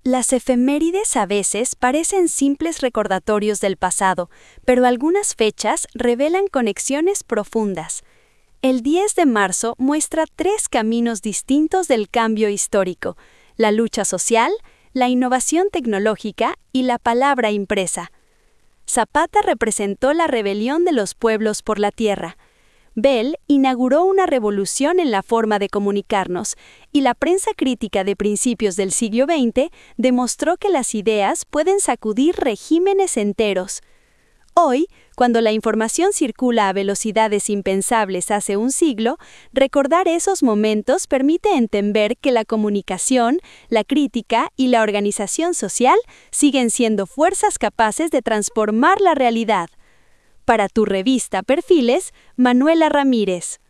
Las efemérides a veces parecen simples recordatorios del pasado, pero algunas fechas revelan conexiones profundas. El 10 de marzo muestra tres caminos distintos del cambio histórico: la lucha social, la innovación tecnológica y la palabra impresa. Zapata representó la rebelión de los pueblos por la tierra. Bell inauguró una revolución en la forma de comunicarnos, y la prensa crítica de principios del siglo XX demostró que las ideas pueden sacudir regímenes enteros. Hoy, cuando la información circula a velocidades impensables hace un siglo, recordar esos momentos permite entender que la comunicación, la crítica y la organización social siguen siendo fuerzas capaces de transformar la realidad. Para tu revista Perfiles, Manuela Ramírez.